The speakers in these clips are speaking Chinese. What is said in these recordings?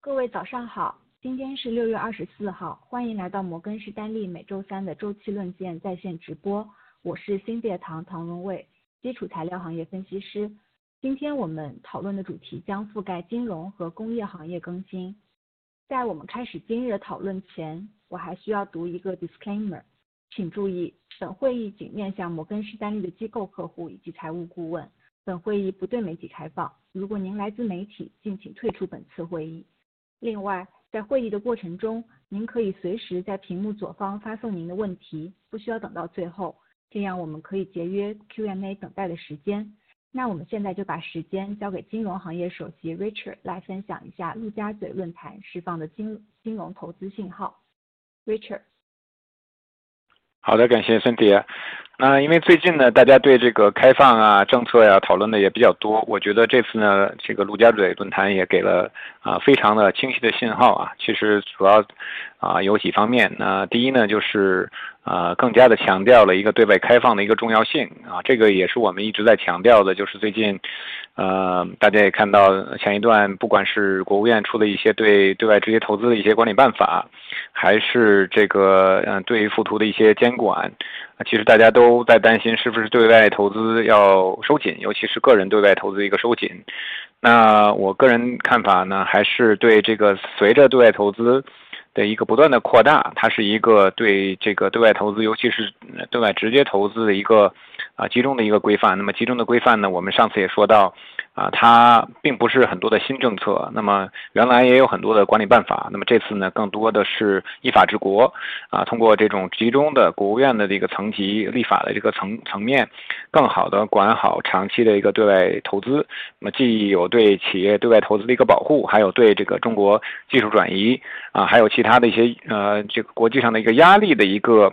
各位早上好，今天是6月24号，欢迎来到摩根士丹利每周三的周期论剑在线直播。我是新唐荣卫，基础材料行业分析师。今天我们讨论的主题将覆盖金融和工业行业更新。在我们开始今日的讨论前，我还需要读一个 disclaimer， 请注意，本会议仅面向摩根士丹利的机构客户以及财务顾问，本会议不对媒体开放。如果您来自媒体，敬请退出本次会议。另外，在会议的过程中，您可以随时在屏幕左方发送您的问题，不需要等到最后，这样我们可以节约 Q&A 等待的时间。那我们现在就把时间交给金融行业首席 Richard 来分享一下陆家嘴论坛释放的金融投资信号。Richard。 好的，感谢Cynthia。那因为最近呢，大家对这个开放啊、政策呀讨论的也比较多，我觉得这次呢，这个陆家嘴论坛也给了非常的清晰的信号啊。其实主要有几方面。那第一呢，就是更加的强调了一个对外开放的一个重要性啊，这个也是我们一直在强调的，就是最近大家也看到前一段，不管是国务院出的一些对外直接投资的一些管理办法，还是这个对于附图的一些监管，其实大家都在担心是不是对外投资要收紧，尤其是个人对外投资的一个收紧。那我个人看法呢，还是对这个随着对外投资的一个不断的扩大，它是一个对这个对外投资，尤其是对外直接投资的一个集中的一个规范。那么集中的规范呢，我们上次也说到它并不是很多的新政策，那么原来也有很多的管理办法，那么这次呢更多的是依法治国通过这种集中的国务院的这个层级立法的这个层面，更好的管好长期的一个对外投资。那么既有对企业对外投资的一个保护，还有对这个中国技术转移还有其他的一些这个国际上的一个压力的一个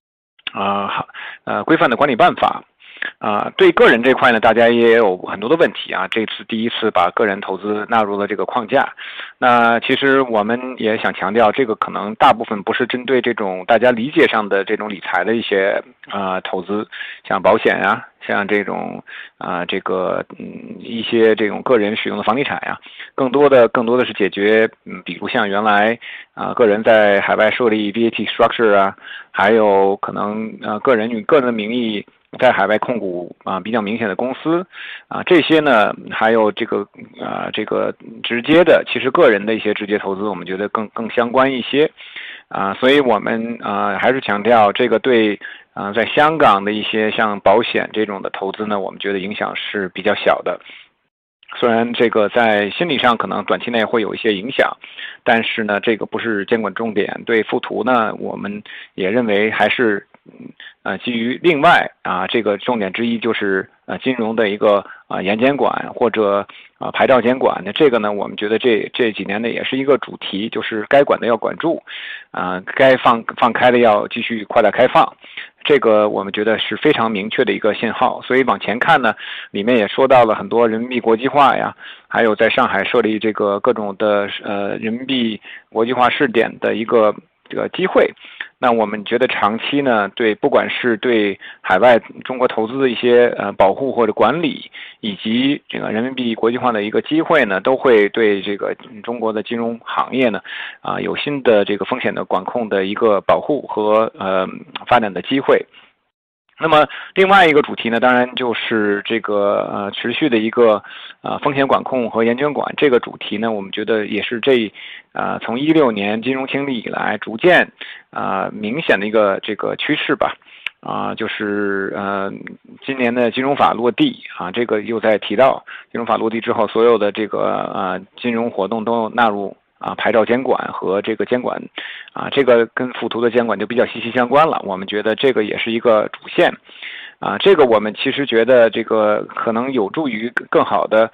规范的管理办法。对个人这块呢，大家也有很多的问题啊。这次第一次把个人投资纳入了这个框架，那其实我们也想强调，这个可能大部分不是针对这种大家理解上的这种理财的一些投资，像保险啊，像这种一些这种个人使用的房地产呀，更多的是解决比如像原来个人在海外设立 VAT structure 啊，还有可能个人以个人的名义在海外控股比较明显的公司这些呢，还有这个直接的，其实个人的一些直接投资，我们觉得更相关一些所以我们还是强调这个对在香港的一些像保险这种的投资呢，我们觉得影响是比较小的。虽然这个在心理上可能短期内会有一些影响，但是呢，这个不是监管重点。对附图呢，我们也认为还是基于另外这个重点之一就是金融的一个严监管或者牌照监管。那这个呢，我们觉得这几年呢也是一个主题，就是该管的要管住该放开的要继续扩大开放。这个我们觉得是非常明确的一个信号，所以往前看呢，里面也说到了很多人民币国际化呀，还有在上海设立这个各种的人民币国际化试点的一个这个机会。那我们觉得长期呢，不管是对海外中国投资的一些保护或者管理，以及这个人民币国际化的一个机会呢，都会对这个中国的金融行业呢有新的这个风险的管控的一个保护和发展的机会。那么另外一个主题呢，当然就是这个持续的一个风险管控和严监管。这个主题呢，我们觉得也是从16年金融清理以来逐渐明显的一个这个趋势吧。就是今年的金融法落地这个又在提到金融法落地之后，所有的这个金融活动都纳入牌照监管和这个监管这个跟附图的监管就比较息息相关了。我们觉得这个也是一个主线这个我们其实觉得这个可能有助于更好的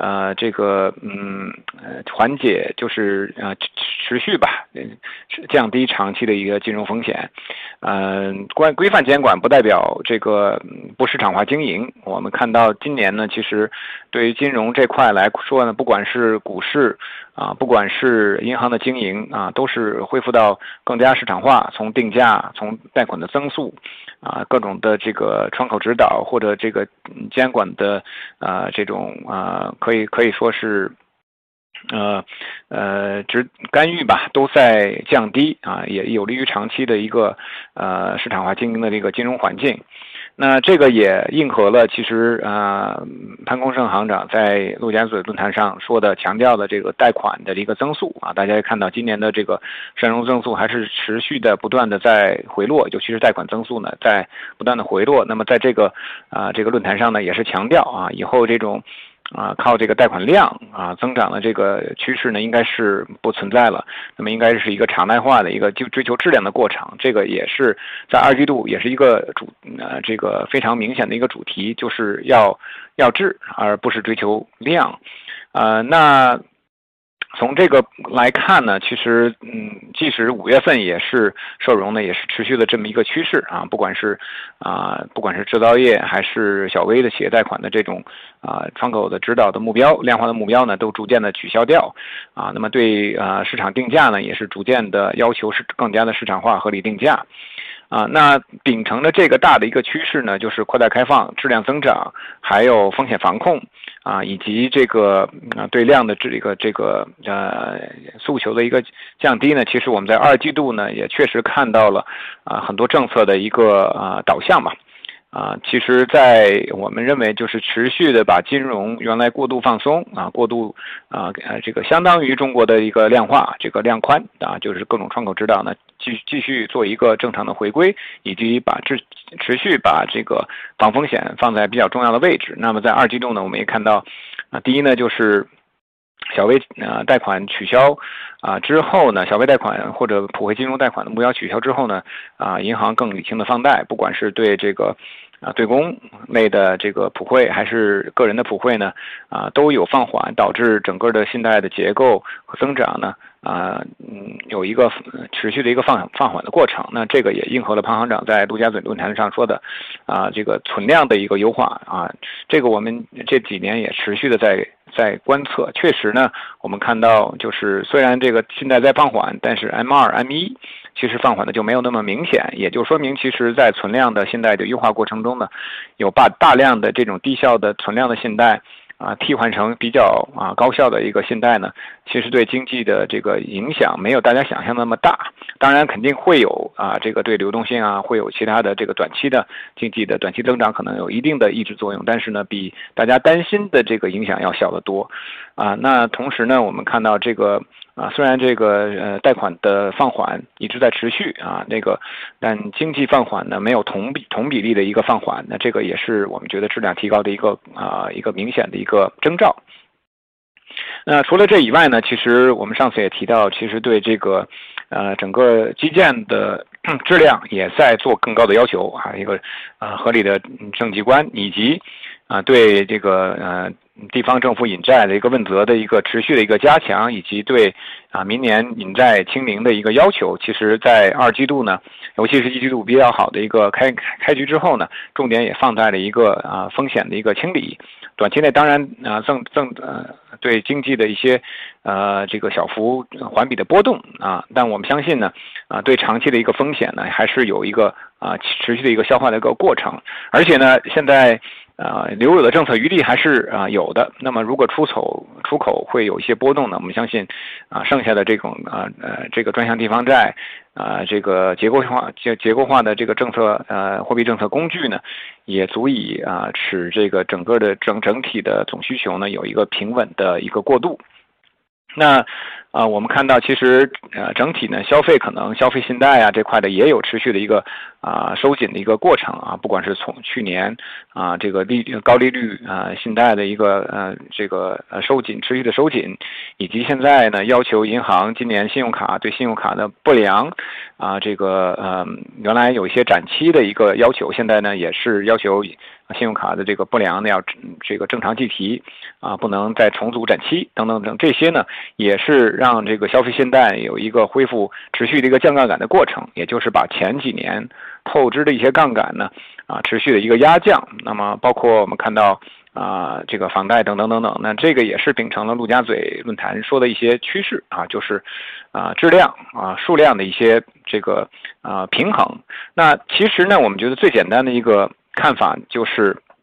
缓解就是持续吧，降低长期的一个金融风险。规范监管不代表这个不市场化经营。我们看到今年呢，其实对于金融这块来说呢，不管是股市不管是银行的经营都是恢复到更加市场化，从定价、从贷款的增速各种的这个窗口指导或者这个监管的这种可以说是干预吧，都在降低啊，也有利于长期的一个市场化经营的这个金融环境。那这个也应和了其实潘功胜行长在陆家嘴论坛上说的强调的这个贷款的一个增速啊，大家也看到今年的这个善融增速还是持续的不断的在回落，尤其是贷款增速呢在不断的回落。那么在这个这个论坛上呢也是强调啊，以后这种靠这个贷款量增长的这个趋势呢，应该是不存在了。那么应该是一个常态化的一个追求质量的过程。这个也是在二季度也是一个这个非常明显的一个主题，就是要质，而不是追求量。那从这个来看呢，其实即使5月份也是社融呢也是持续的这么一个趋势啊，不管是制造业还是小微的企业贷款的这种窗口的指导的目标、量化的目标呢，都逐渐的取消掉啊。那么对市场定价呢，也是逐渐的要求是更加的市场化、合理定价。那秉承着这个大的一个趋势呢，就是扩大开放、质量增长，还有风险防控以及这个对量的这个诉求的一个降低呢，其实我们在2季度呢也确实看到了很多政策的一个导向吧。其实在我们认为就是持续的把金融原来过度放松过度这个相当于中国的一个量化这个量宽就是各种窗口指导呢继续做一个正常的回归，以及持续把这个防风险放在比较重要的位置。那么在2季度呢，我们也看到第一呢就是小微贷款取消之后呢，小微贷款或者普惠金融贷款的目标取消之后呢，银行更理性的放贷，不管是对这个对公类的这个普惠还是个人的普惠呢，都有放缓，导致整个的信贷的结构和增长呢有一个持续的一个放缓的过程。那这个也应和了潘行长在陆家嘴论坛上说的这个存量的一个优化这个我们这几年也持续的在观测。确实呢，我们看到就是虽然这个信贷在放缓，但是 M2、M1 其实放缓的就没有那么明显，也就说明其实在存量的信贷的优化过程中呢，有把大量的这种低效的存量的信贷替换成比较高效的一个信贷呢，其实对经济的这个影响没有大家想象那么大。当然肯定会有这个对流动性会有其他的这个短期的经济的短期增长可能有一定的抑制作用，但是呢比大家担心的这个影响要小得多那同时呢，我们看到这个虽然这个贷款的放缓一直在持续但经济放缓呢没有同比例的一个放缓，那这个也是我们觉得质量提高的一个明显的一个征兆。那除了这以外呢，其实我们上次也提到，其实对这个整个基建的质量也在做更高的要求一个合理的政绩观，以及对这个地方政府引债的一个问责的一个持续的一个加强，以及对明年引债清零的一个要求。其实在2季度呢，尤其是1季度比较好的一个开局之后呢，重点也放在了一个风险的一个清理。短期内当然对经济的一些这个小幅环比的波动但我们相信呢对长期的一个风险呢还是有一个持续的一个消化的一个过程。而且呢现在留有的政策余地还是有的。那么如果出口会有一些波动呢，我们相信剩下的这种这个专项地方债这个结构化的这个政策货币政策工具呢，也足以使这个整个的整体的总需求呢有一个平稳的一个过渡。那我们看到其实整体呢消费信贷这块的也有持续的一个收紧的一个过程不管是从去年这个高利率信贷的一个这个持续的收紧，以及现在呢要求银行今年对信用卡的不良这个原来有一些展期的一个要求，现在呢也是要求信用卡的这个不良呢要这个正常计提不能再重组展期等等等，这些呢也是让这个消费信贷有一个恢复持续的一个降杠杆的过程，也就是把前几年透支的一些杠杆呢持续的一个压降。那么包括我们看到这个房贷等等等等，那这个也是秉承了陆家嘴论坛说的一些趋势就是质量数量的一些这个平衡。那其实呢我们觉得最简单的一个看法就是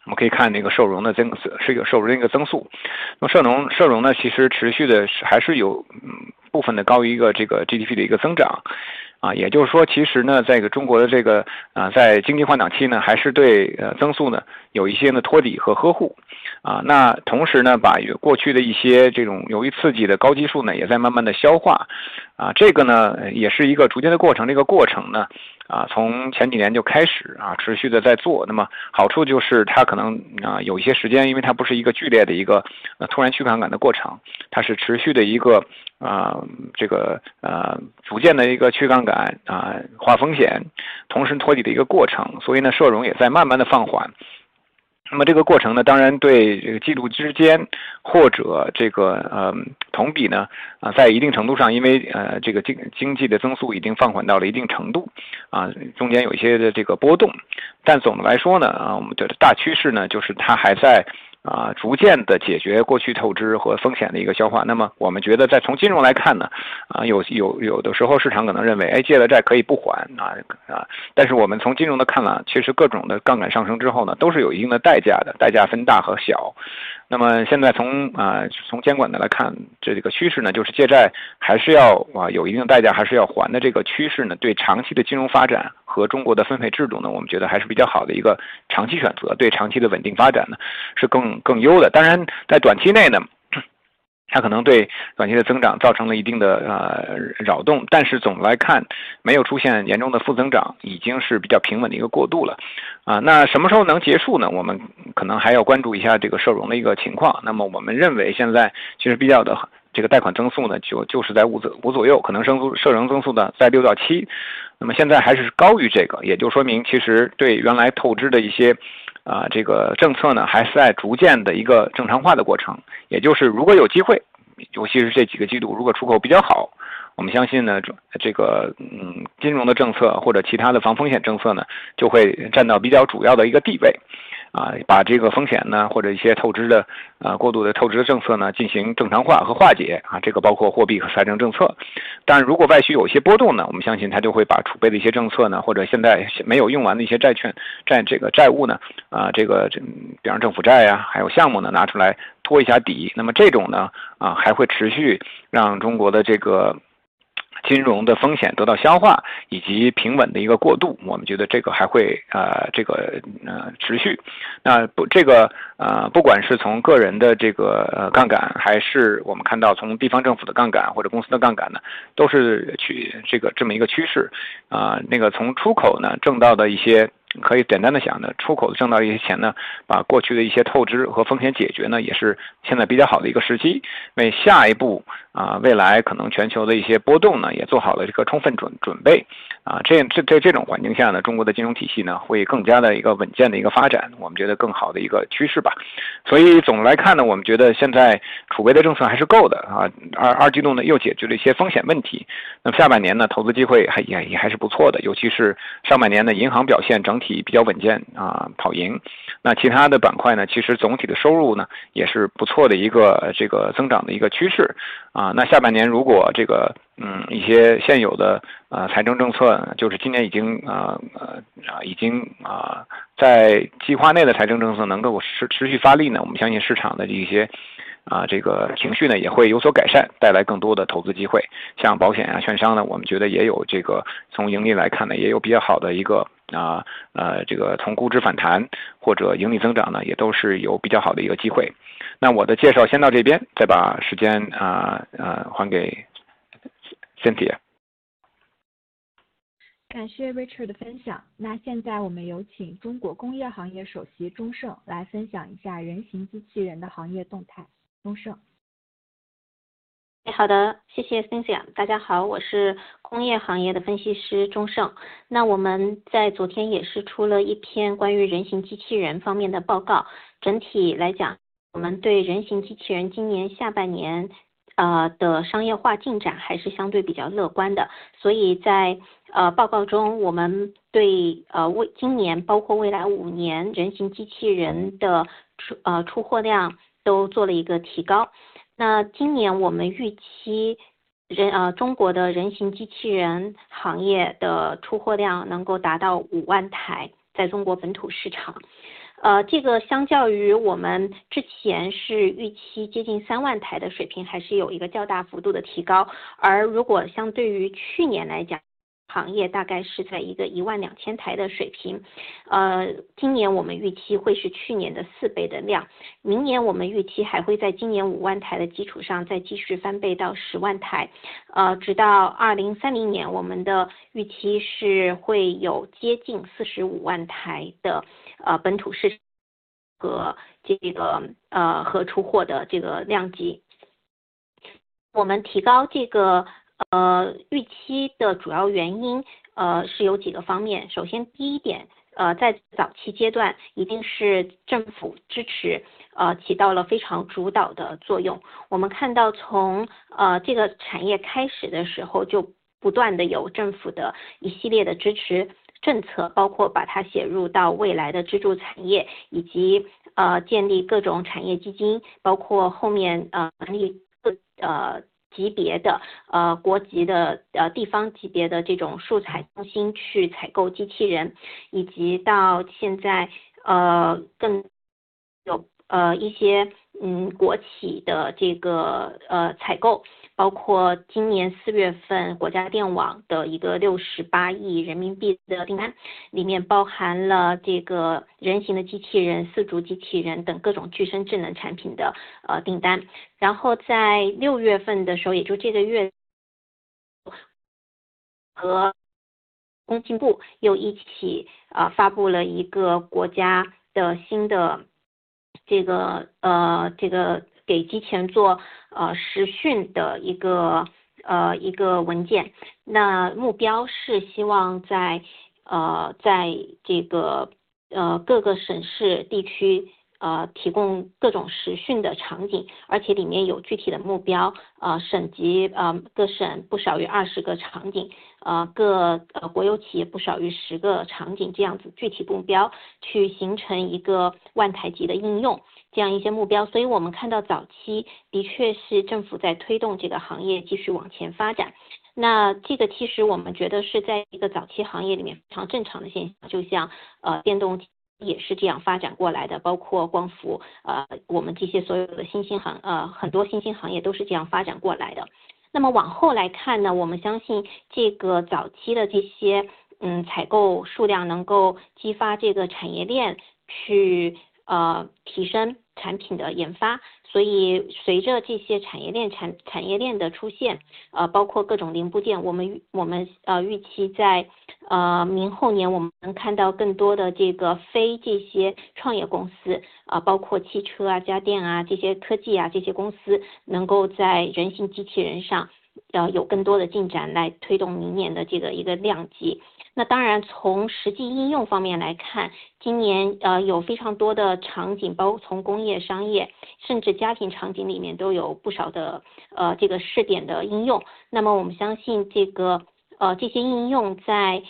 我们可以看那个社融的是一个社融的一个增速。那么社融呢，其实持续的还是有部分的高于一个这个 GDP 的一个增长。也就是说，其实呢，在中国的这个在经济换挡期呢，还是对增速呢有一些的托底和呵护。那同时呢，把过去的一些这种由于刺激的高基数呢，也在慢慢的消化。这个呢也是一个逐渐的过程。这个过程呢，从前几年就开始持续的在做。那么好处就是它可能有一些时间，因为它不是一个剧烈的一个突然去杠杆的过程，它是持续的一个这个逐渐的一个去杠杆划风险，同时托底的一个过程。所以呢，社融也在慢慢的放缓。那么这个过程呢，当然对这个季度之间或者这个同比呢在一定程度上，因为这个经济的增速已经放缓到了一定程度中间有一些的这个波动，但总的来说呢我们的大趋势呢就是它还在逐渐的解决过去透支和风险的一个消化。那么我们觉得从金融来看呢有的时候市场可能认为借了债可以不还但是我们从金融的看了，其实各种的杠杆上升之后呢，都是有一定的代价的，代价分大和小。那么现在从监管的来看，这个趋势呢，就是借债还是要有一定的代价，还是要还的这个趋势呢，对长期的金融发展和中国的分配制度呢，我们觉得还是比较好的一个长期选择，对长期的稳定发展呢是更优的。当然，在短期内呢，它可能对短期的增长造成了一定的扰动，但是总的来看，没有出现严重的负增长，已经是比较平稳的一个过渡了。那什么时候能结束呢？我们可能还要关注一下这个社融的一个情况。那么我们认为现在其实比较的这个贷款增速呢，就是在5左右，可能社融增速呢在6到7。那么现在还是高于这个，也就说明其实对原来透支的一些这个政策呢，还是在逐渐的一个正常化的过程。也就是如果有机会，尤其是这几个季度，如果出口比较好，我们相信呢，这个金融的政策或者其他的防风险政策呢，就会占到比较主要的一个地位。把这个风险呢，或者一些透支的过度的透支的政策呢，进行正常化和化解这个包括货币和财政政策。但如果外需有一些波动呢，我们相信它就会把储备的一些政策呢，或者现在没有用完的一些债务呢，比方政府债还有项目呢，拿出来拖一下底。那么这种呢，还会持续让中国的这个金融的风险得到消化以及平稳的一个过渡，我们觉得这个还会持续。那不管是从个人的这个杠杆，还是我们看到从地方政府的杠杆或者公司的杠杆呢，都是这么一个趋势。从出口呢挣到的一些，可以简单的想呢，出口挣到一些钱呢，把过去的一些透支和风险解决呢，也是现在比较好的一个时机，为下一步未来可能全球的一些波动呢，也做好了这个充分准备。这种环境下呢，中国的金融体系呢，会更加的一个稳健的一个发展，我们觉得更好的一个趋势吧。所以总的来看呢，我们觉得现在储备的政策还是够的二季度呢又解决了一些风险问题。那么下半年呢，投资机会也还是不错的，尤其是上半年的银行表现整体比较稳健跑赢。那其他的板块呢，其实总体的收入呢也是不错的一个这个增长的一个趋势那下半年如果这个一些现有的财政政策，就是今年已经在计划内的财政政策能够持续发力呢，我们相信市场的一些这个情绪呢也会有所改善，带来更多的投资机会。像保险券商呢，我们觉得也有这个从盈利来看呢，也有比较好的一个这个从估值反弹或者盈利增长呢，也都是有比较好的一个机会。那我的介绍先到这边，再把时间还给 Cynthia。 感谢 Richard 的分享。那现在我们有请中国工业行业首席钟胜来分享一下人形机器人的行业动态。钟胜。 好的，谢谢 Cynthia。大家好，我是工业行业的分析师钟胜。那我们在昨天也是出了一篇关于人形机器人方面的报告。整体来讲，我们对人形机器人今年下半年的商业化进展还是相对比较乐观的。所以在报告中，我们对今年包括未来5年人形机器人的出货量都做了一个提高。那今年我们预期中国的人形机器人行业的出货量能够达到5万台，在中国本土市场。 这个相较于我们之前是预期接近3万台的水平，还是有一个较大幅度的提高。而如果相对于去年来讲，行业大概是在一个12000台的水平，今年我们预期会是去年的4倍的量，明年我们预期还会在今年5万台的基础上再继续翻倍到10万台，直到2030年，我们的预期是会有接近45万台的本土市场和这个和出货的这个量级。我们提高这个预期的主要原因是有几个方面。首先第一点，在早期阶段一定是政府支持起到了非常主导的作用。我们看到从这个产业开始的时候，就不断的有政府的一系列的支持政策，包括把它写入到未来的支柱产业，以及建立各种产业基金，包括后面成立级别的国级的地方级别的这种数采中心去采购机器人，以及到现在更有一些国企的这个采购，包括今年4月份国家电网的一个68亿人民币的订单，里面包含了这个人形的机器人、4足机器人等各种具身智能产品的订单。然后在6月份的时候，也就这个月，和工信部又一起发布了一个国家的新的这个给机器人做实训的一个文件。那目标是希望在这个各个省市地区提供各种实训的场景，而且里面有具体的目标，省级各省不少于20个场景，各国有企业不少于10个场景，这样子具体目标去形成一个万台级的应用，这样一些目标。所以我们看到早期的确是政府在推动这个行业继续往前发展。那这个其实我们觉得是在一个早期行业里面非常正常的现象，就像电动也是这样发展过来的，包括光伏，我们这些所有的很多新兴行业都是这样发展过来的。那么往后来看呢，我们相信这个早期的这些采购数量能够激发这个产业链去提升产品的研发。所以随着这些产业链的出现，包括各种零部件，我们预期在明后年我们能看到更多的这个非这些创业公司包括汽车啊、家电啊这些科技啊这些公司能够在人形机器人上有更多的进展，来推动明年的这个一个量级。那当然从实际应用方面来看，今年有非常多的场景，包括从工业、商业甚至家庭场景里面都有不少的这个试点的应用。那么我们相信这些应用在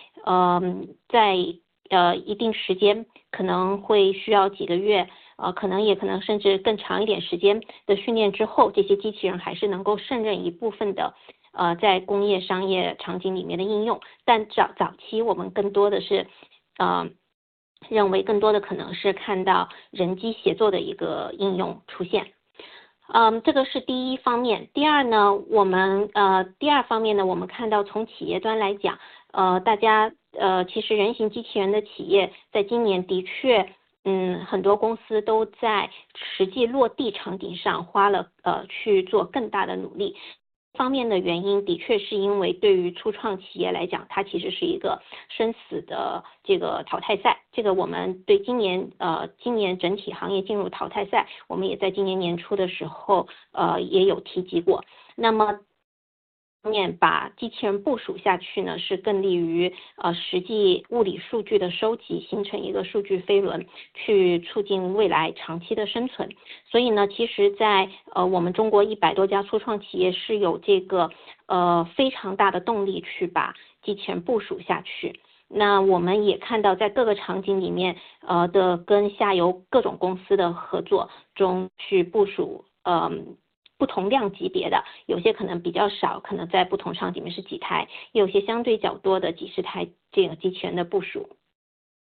一定时间可能会需要几个月，可能甚至更长一点时间的训练之后，这些机器人还是能够胜任一部分的在工业商业场景里面的应用。但早期我们更多的是认为更多的可能是看到人机协作的一个应用出现。这个是第一方面。第二方面呢，我们看到从企业端来讲，大家其实人形机器人的企业在今年的确很多公司都在实际落地场景上花了去做更大的努力。方面的原因的确是因为对于初创企业来讲，它其实是一个生死的这个淘汰赛。这个我们对今年整体行业进入淘汰赛，我们也在今年年初的时候也有提及过。那么面把机器人部署下去呢，是更利于实际物理数据的收集，形成一个数据飞轮，去促进未来长期的生存。所以呢，其实在我们中国100多家初创企业是有这个非常大的动力去把机器人部署下去。那我们也看到在各个场景里面的跟下游各种公司的合作中去部署不同量级别的，有些可能比较少，可能在不同场景里面是几台，也有些相对较多的几十台这个机器人的部署。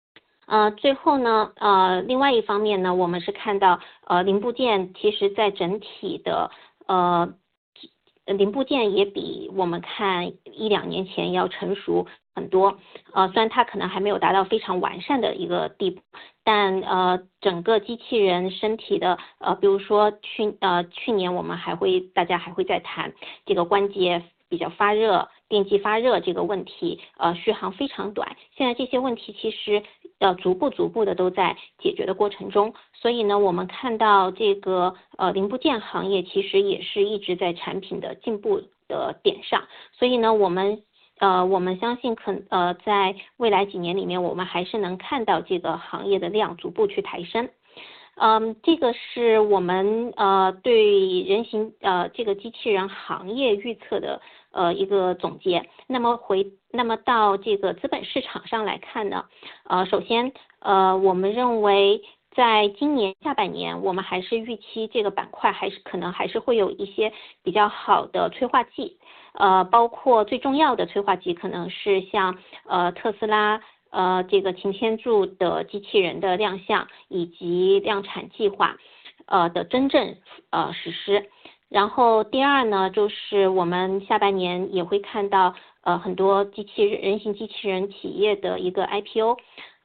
最后呢，另外一方面呢，我们是看到零部件其实在整体的零部件也比我们看1-2年前要成熟很多。虽然它可能还没有达到非常完善的一个地步，但整个机器人身体的比如说去年我们大家还会再谈这个关节比较发热、电机发热这个问题，续航非常短。现在这些问题其实逐步的都在解决的过程中，所以呢，我们看到这个零部件行业其实也是一直在产品的进步的点上，所以呢，我们相信在未来几年里面，我们还是能看到这个行业的量逐步去抬升。这个是我们对人形这个机器人行业预测的一个总结。那么到这个资本市场上来看呢，首先我们认为在今年下半年，我们还是预期这个板块可能还是会有一些比较好的催化剂，包括最重要的催化剂可能是像特斯拉。这个擎天柱的机器人的亮相以及量产计划的真正实施。然后第二呢，就是我们下半年也会看到很多人形机器人企业的一个 IPO。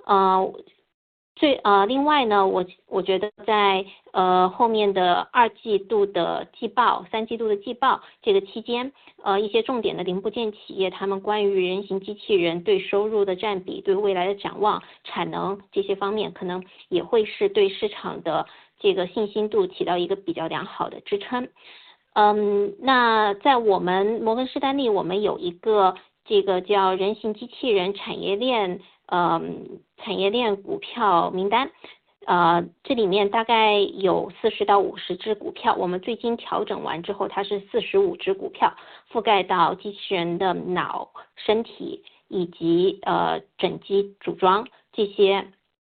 另外呢，我觉得在后面的2季度的季报、3季度的季报这个期间，一些重点的零部件企业，他们关于人形机器人对收入的占比、对未来的展望、产能这些方面，可能也会是对市场的这个信心度起到一个比较良好的支撑。那在我们摩根士丹利，我们有一个这个叫人形机器人产业链股票名单，这里面大概有40到50只股票，我们最近调整完之后，它是45只股票，覆盖到机器人的脑、身体以及整机组装这些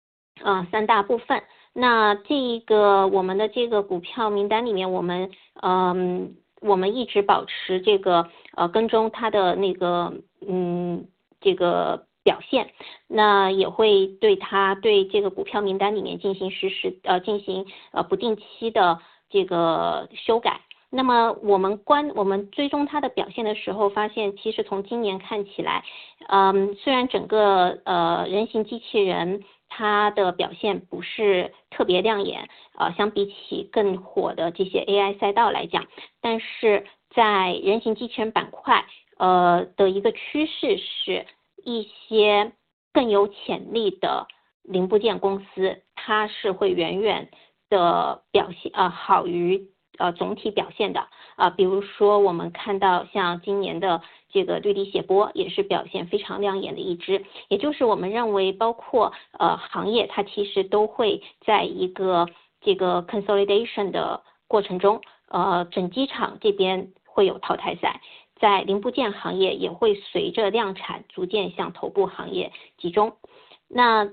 3大部分。那我们的这个股票名单里面，我们一直保持这个跟踪它的那个这个表现，那也会对这个股票名单里面进行不定期的这个修改。那么我们追踪它的表现的时候，发现其实从今年看起来，虽然整个人形机器人它的表现不是特别亮眼，相比起更火的这些 AI 赛道来讲，但是在人形机器人板块的一个趋势是一些更有潜力的零部件公司，它是会远远的表现好于总体表现的。比如说我们看到像今年的这个绿地写波也是表现非常亮眼的一支，也就是我们认为包括行业它其实都会在一个这个 consolidation 的过程中，整机厂这边会有淘汰赛，在零部件行业也会随着量产逐渐向头部行业集中。那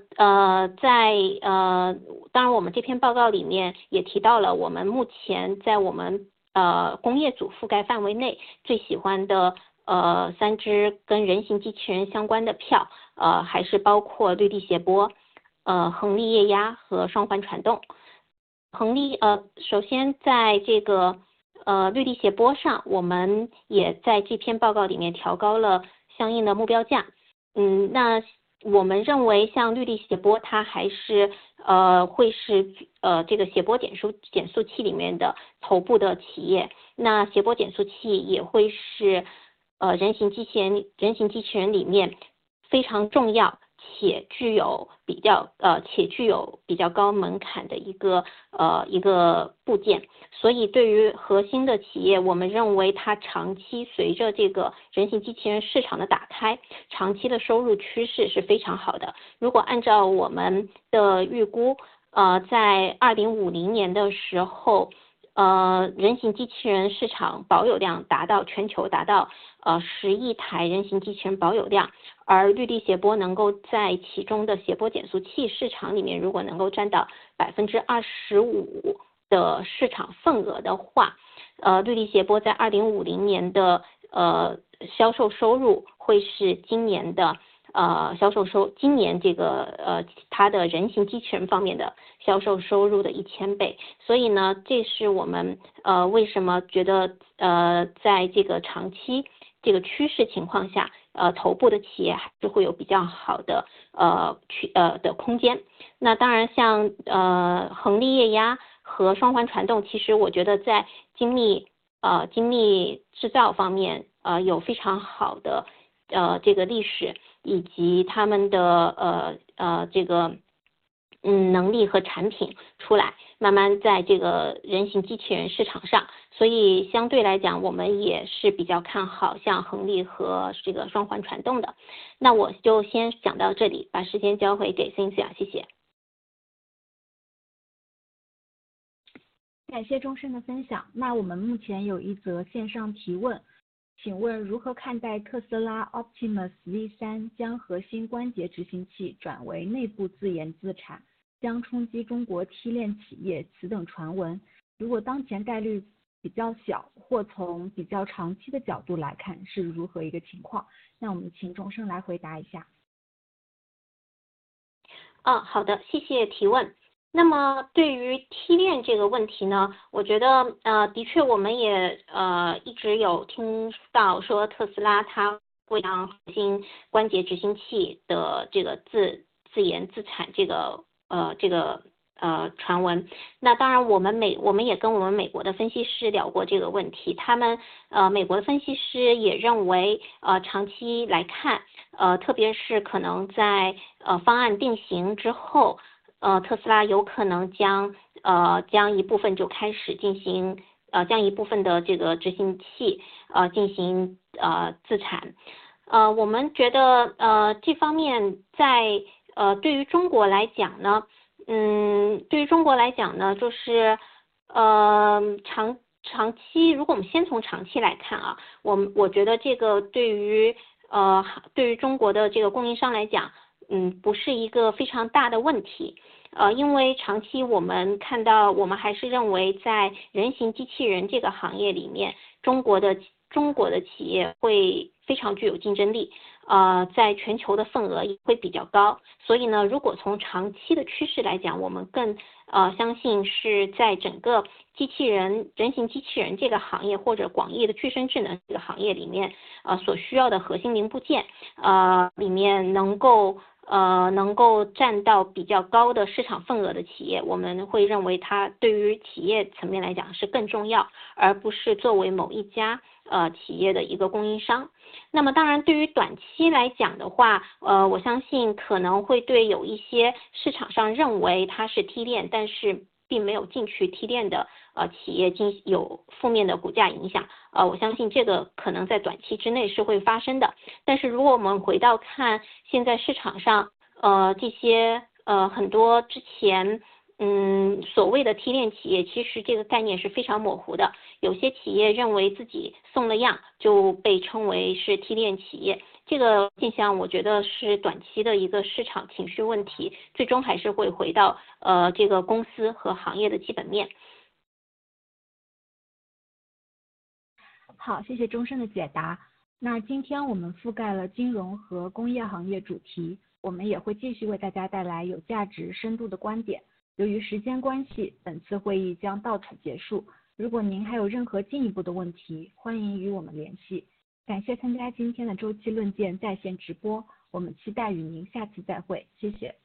当然我们这篇报告里面也提到了，我们目前在我们工业组覆盖范围内最喜欢的3只跟人形机器人相关的票，还是包括绿地谐波、恒力液压和双环传动。首先在这个绿地谐波上，我们也在这篇报告里面调高了相应的目标价。那我们认为像绿地谐波它还是会是这个谐波减速器里面的头部的企业，那谐波减速器也会是人形机器人里面非常重要且具有比较高门槛的一个部件。所以对于核心的企业，我们认为它长期随着这个人形机器人市场的打开，长期的收入趋势是非常好的。如果按照我们的预估，在2050年的时候，人形机器人市场保有量全球达到10亿台人形机器人保有量，而绿地谐波能够在其中的谐波减速器市场里面，如果能够占到25%的市场份额的话，绿地谐波在2050年的销售收入会是今年的今年这个它的人形机器人方面的销售收入的1000倍。所以呢，这是我们为什么觉得在这个长期这个趋势情况下，头部的企业还是会有比较好的的空间。那当然像恒力液压和双环传动，其实我觉得在精密制造方面有非常好的这个历史，以及他们的这个能力和产品出来，慢慢在这个人形机器人市场上，所以相对来讲，我们也是比较看好像恒力和这个双环传动的。那我就先讲到这里，把时间交回给 Cynthia， 谢谢。 感谢钟声的分享。那我们目前有一则线上提问，请问如何看待特斯拉 Optimus V3 将核心关节执行器转为内部自研资产，将冲击中国梯链企业？此等传闻，如果当前概率比较小，或从比较长期的角度来看，是如何一个情况？那我们请钟声来回答一下。 好的，谢谢提问。那么对于梯链这个问题呢，我觉得的确我们也一直有听到说特斯拉它会让核心关节执行器的这个自研资产这个传闻。那当然我们也跟我们美国的分析师聊过这个问题，他们美国的分析师也认为长期来看特别是可能在方案定型之后，特斯拉有可能将一部分就开始进行将一部分的这个执行器进行自产。我们觉得这方面在对于中国来讲呢，就是长期，如果我们先从长期来看啊，我觉得这个对于中国的这个供应商来讲，不是一个非常大的问题。因为长期我们看到，我们还是认为在人形机器人这个行业里面，中国的企业会非常具有竞争力，在全球的份额也会比较高。所以呢，如果从长期的趋势来讲，我们更相信是在整个人形机器人这个行业，或者广义的具身智能这个行业里面，所需要的核心零部件，里面能够占到比较高的市场份额的企业，我们会认为它对于企业层面来讲是更重要，而不是作为某一家企业的一个供应商。那么当然对于短期来讲的话，我相信可能会对有一些市场上认为它是梯链，但是并没有进去梯链的企业有负面的股价影响。我相信这个可能在短期之内是会发生的。但是如果我们回到看现在市场上这些很多之前所谓的梯链企业，其实这个概念是非常模糊的。有些企业认为自己送了样就被称为是梯链企业，这个现象我觉得是短期的一个市场情绪问题，最终还是会回到这个公司和行业的基本面。 好，谢谢钟声的解答。那今天我们覆盖了金融和工业行业主题，我们也会继续为大家带来有价值、深度的观点。由于时间关系，本次会议将到此结束。如果您还有任何进一步的问题，欢迎与我们联系。感谢参加今天的周期论剑在线直播，我们期待与您下次再会，谢谢。